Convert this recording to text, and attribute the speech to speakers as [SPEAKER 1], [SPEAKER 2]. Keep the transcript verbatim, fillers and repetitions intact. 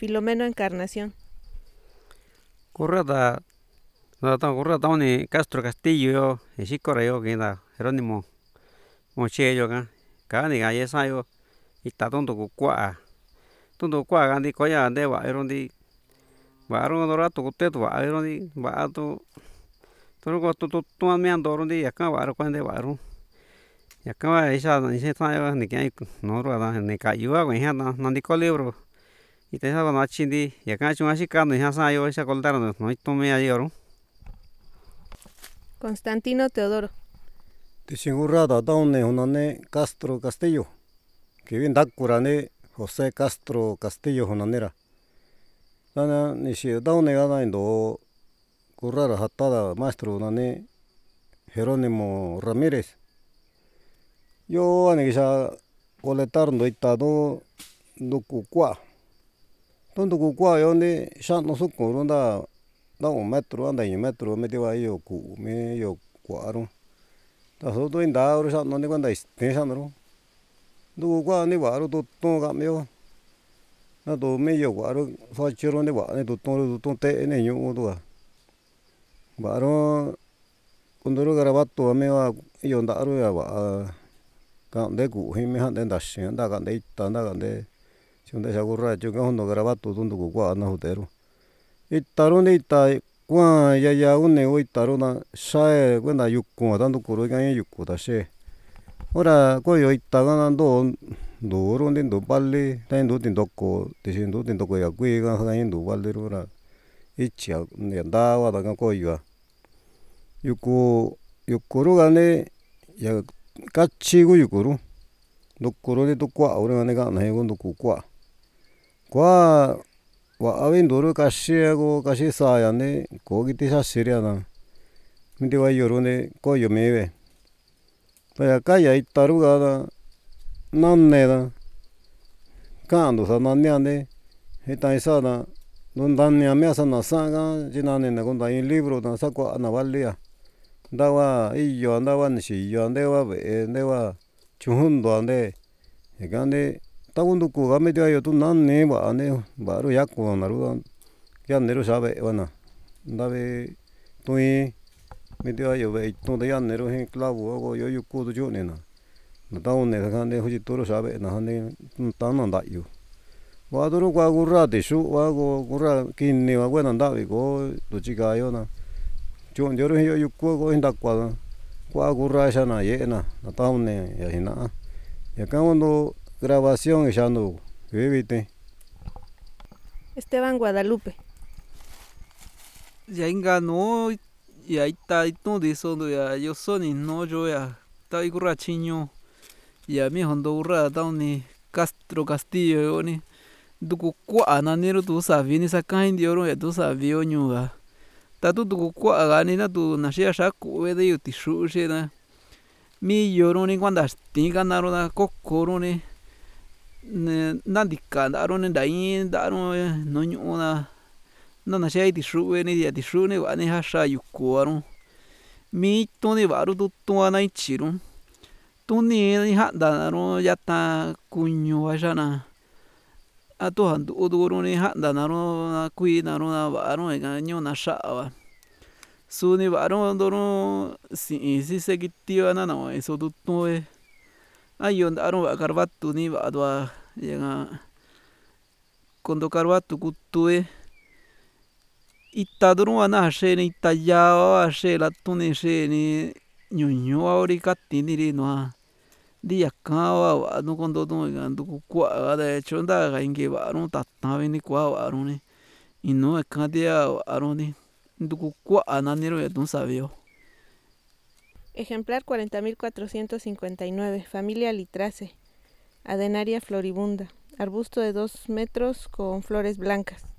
[SPEAKER 1] Filomeno Encarnación.
[SPEAKER 2] Currata, no ta currata oni Castro Castillo yo, exikora yo kina Jerónimo Moche yo ka, kani ga yesa yo, ita tonto kukua, tonto kukua kandi koya ande wa erondi, wa aro dora to kute to wa erondi, wa to, toro ko to to to amiando rondi yaka wa aro kwande wa aro, yaka wa isa ni se ta yo ni kai no ro da ni ka yo wa ya na na ni ko libro. Ite sa na chindi yaka chunga shikano ya sa yo esa koldaro no tome ahí oro.
[SPEAKER 1] Constantino Teodoro.
[SPEAKER 3] Tixingurrada taune hunane Castro Castillo. Kivin dakurane José Castro Castillo hunanera. Dana nishi taune gana indo kurrara hatada maestro hunane Jerónimo Ramírez. Yo ane kisha coletar ndo itado nduku kwa. Tondu kukua yone shano suku ronda da un metro anda un metro me dio ahí yo ku me yo kuaro. Ta so to inda ro shano ni kwanda este shano. Du kwa ni waro to to ga me yo. Na do me yo waro fa chiro ni wa ne to to to te ne yo do. Waro kundoro garabato me wa yo ndaro ya wa ka de ku hi me han de ndashi nda ga de ita nda ga de chunde shagurra chuga hondo garabato tundu kukua na hotero. Itaro ni ita kwa ya ya une o itaro na shae kwenda yuku tanto kuro ga yuku ta she. Ora ko yo ita ga ndo ndo ro ndi ndo palle ta ndo tindo ko ti ndo tindo ko ya kwi ga ga ndo palle ro ra ichi ne nda wa da ko yo. Yuku yuku ro ga ne ya kachi gu yuku ro. Ndo kuro ni to kwa ora ne ga na he ndo kukua. Kwa wa avi ndoro kashi go kashi sa ya ne ko kiti sa siria na. Minde wa yoro ne ko yo mewe. Pa ya ka ya itaru ga da nanne da. Kando sa nanne ane hita isa na nondanne ame sa na sa ga jinane na konda in libro na sa kwa na valia. Nda wa iyo nda wa nishi yo nde wa ve nde wa chuhundo ande. Egane tagundu ku ga me dio yo tu nanne wa ane baro ya ko na ru ya ne ro sabe wana. Nda ve tui me dio yo ve to de ya ne ro hin clavo go yo yuku do jo ne na. Na ta one ga ne hoji toro sabe na ne ta na nda yo. Wa doro kwa gurra de shu wa go gurra kinni wa buena nda vi go do chiga yo na. Jo yo yo yuku go hinda kwa kwa gurra sha na ye na na ta one ya hina. Ya ka uno grabación echando vivite.
[SPEAKER 1] Esteban Guadalupe.
[SPEAKER 4] Ya inga no ya ita ito de sondo ya yo soni no yo ya ta igura chiño ya mi hondo urra ta ni Castro Castillo yo ni duku kwa na nero tu sabi ni saka indio ro ya tu sabi o nyuga ta tu duku kwa ga ni na tu na shia sha ku de yo ti shu she na mi yoro ni kwanda sti ga na ro na kokoro ni na ndika ndaro ni ndai ndaro no nyu na na na shai ti shu ni ya ti shu ni wa ni ha sha yuku aro mi to ni wa ro tu to na ichi ro tu ni ha nda ro ya ta kuño wa sha na a to han du du ro ni ha nda na ro na kui na ro na wa ro ga ño na sha wa su ni wa ro ndo ro si si se ki ti wa na na eso tu to e ayo ndaro wa garbatu ni wa do ya kondo garbatu kutu e ita doro na she ni ita ya wa she la tu ni she ni ñuñu wa ori ka ti ni ri no a di ya ka wa no kondo to ga ndu ku kwa de hecho nda ga inge wa ro ta ta vi ni kwa wa ro ni y no e ka dia wa ro ni ndu ku kwa na ni ro ya tu sabio.
[SPEAKER 1] Ejemplar cuarenta mil cuatrocientos cincuenta y nueve, familia Litrace, Adenaria floribunda, arbusto de dos metros con flores blancas.